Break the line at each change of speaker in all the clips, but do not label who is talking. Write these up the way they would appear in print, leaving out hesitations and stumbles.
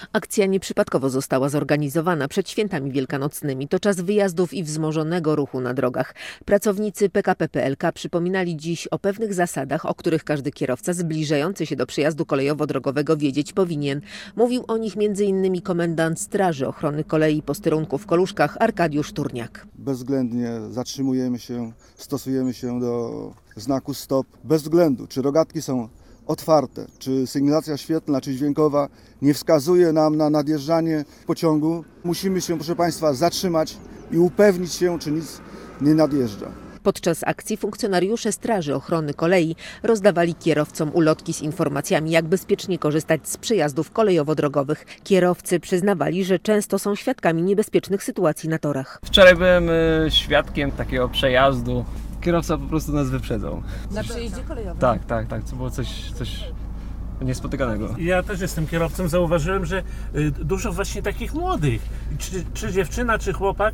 Akcja nieprzypadkowo została zorganizowana przed świętami wielkanocnymi. To czas wyjazdów i wzmożonego ruchu na drogach. Pracownicy PKP PLK przypominali dziś o pewnych zasadach, o których każdy kierowca zbliżający się do przejazdu kolejowo-drogowego wiedzieć powinien. Mówił o nich m.in. komendant Straży Ochrony Kolei Posterunku w Koluszkach Arkadiusz Turniak.
Bezwzględnie zatrzymujemy się, stosujemy się do znaku stop, bez względu czy rogatki są otwarte, czy sygnalizacja świetlna, czy dźwiękowa nie wskazuje nam na nadjeżdżanie pociągu. Musimy się, proszę Państwa, zatrzymać i upewnić się, czy nic nie nadjeżdża.
Podczas akcji funkcjonariusze Straży Ochrony Kolei rozdawali kierowcom ulotki z informacjami, jak bezpiecznie korzystać z przejazdów kolejowo-drogowych. Kierowcy przyznawali, że często są świadkami niebezpiecznych sytuacji na torach.
Wczoraj byłem świadkiem takiego przejazdu. Kierowca po prostu nas wyprzedzał.
Na przejeździe kolejowym?
Tak. To było coś niespotykanego.
Ja też jestem kierowcą, zauważyłem, że dużo właśnie takich młodych, czy dziewczyna, czy chłopak,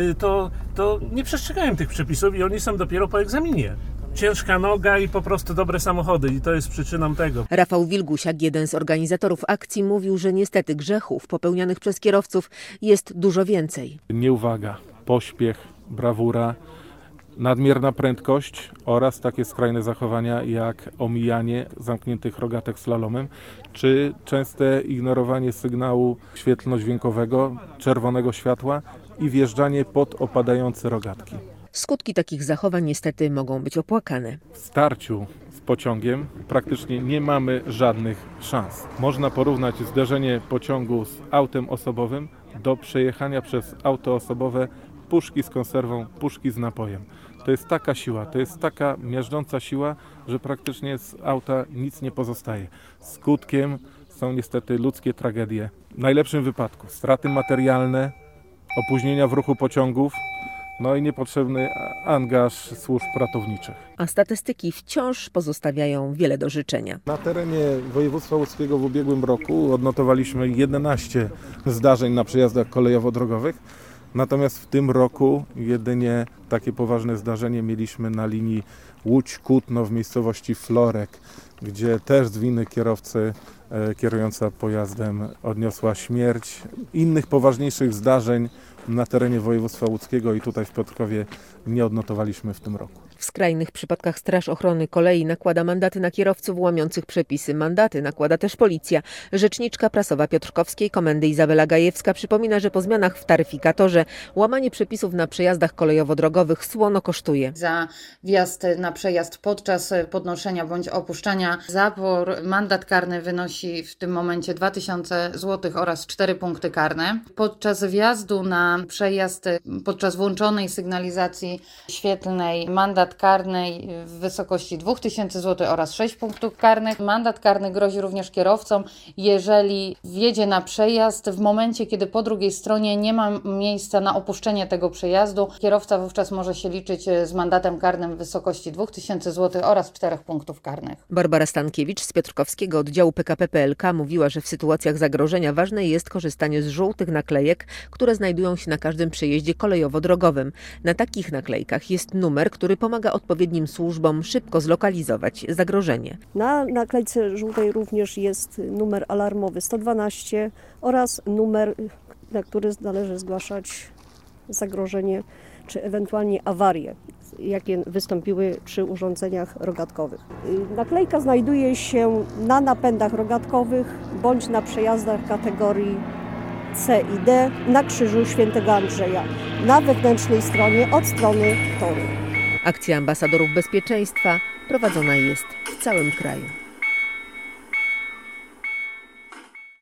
to nie przestrzegają tych przepisów i oni są dopiero po egzaminie. Ciężka noga i po prostu dobre samochody i to jest przyczyną tego.
Rafał Wilgusiak, jeden z organizatorów akcji, mówił, że niestety grzechów popełnianych przez kierowców jest dużo więcej.
Nieuwaga, pośpiech, brawura, nadmierna prędkość oraz takie skrajne zachowania jak omijanie zamkniętych rogatek slalomem, czy częste ignorowanie sygnału świetlno-dźwiękowego, czerwonego światła i wjeżdżanie pod opadające rogatki.
Skutki takich zachowań niestety mogą być opłakane.
W starciu z pociągiem praktycznie nie mamy żadnych szans. Można porównać zderzenie pociągu z autem osobowym do przejechania przez auto osobowe puszki z konserwą, puszki z napojem. To jest taka siła, to jest taka miażdżąca siła, że praktycznie z auta nic nie pozostaje. Skutkiem są niestety ludzkie tragedie. W najlepszym wypadku straty materialne, opóźnienia w ruchu pociągów, no i niepotrzebny angaż służb ratowniczych.
A statystyki wciąż pozostawiają wiele do życzenia.
Na terenie województwa łódzkiego w ubiegłym roku odnotowaliśmy 11 zdarzeń na przejazdach kolejowo-drogowych. Natomiast w tym roku jedynie takie poważne zdarzenie mieliśmy na linii Łódź-Kutno w miejscowości Florek, gdzie też z winy kierowcy kierująca pojazdem odniosła śmierć. Innych poważniejszych zdarzeń na terenie województwa łódzkiego i tutaj w Piotrkowie nie odnotowaliśmy w tym roku.
W skrajnych przypadkach Straż Ochrony Kolei nakłada mandaty na kierowców łamiących przepisy. Mandaty nakłada też policja. Rzeczniczka prasowa Piotrkowskiej Komendy Izabela Gajewska przypomina, że po zmianach w taryfikatorze łamanie przepisów na przejazdach kolejowo-drogowych słono kosztuje.
Za wjazd na przejazd podczas podnoszenia bądź opuszczania zapór mandat karny wynosi w tym momencie 2000 zł oraz 4 punkty karne. Podczas wjazdu na przejazd podczas włączonej sygnalizacji świetlnej mandat karny w wysokości 2000 zł oraz 6 punktów karnych. Mandat karny grozi również kierowcom, jeżeli wjedzie na przejazd w momencie, kiedy po drugiej stronie nie ma miejsca na opuszczenie tego przejazdu. Kierowca wówczas może się liczyć z mandatem karnym w wysokości 2000 zł oraz 4 punktów karnych.
Barbara Stankiewicz z Piotrkowskiego oddziału PKP PLK mówiła, że w sytuacjach zagrożenia ważne jest korzystanie z żółtych naklejek, które znajdują się na każdym przejeździe kolejowo-drogowym. Na takich naklejkach jest numer, który pomaga odpowiednim służbom szybko zlokalizować zagrożenie.
Na naklejce żółtej również jest numer alarmowy 112 oraz numer, na który należy zgłaszać zagrożenie czy ewentualnie awarie, jakie wystąpiły przy urządzeniach rogatkowych. Naklejka znajduje się na napędach rogatkowych bądź na przejazdach kategorii C i D na krzyżu Świętego Andrzeja na wewnętrznej stronie od strony toru.
Akcja ambasadorów bezpieczeństwa prowadzona jest w całym kraju.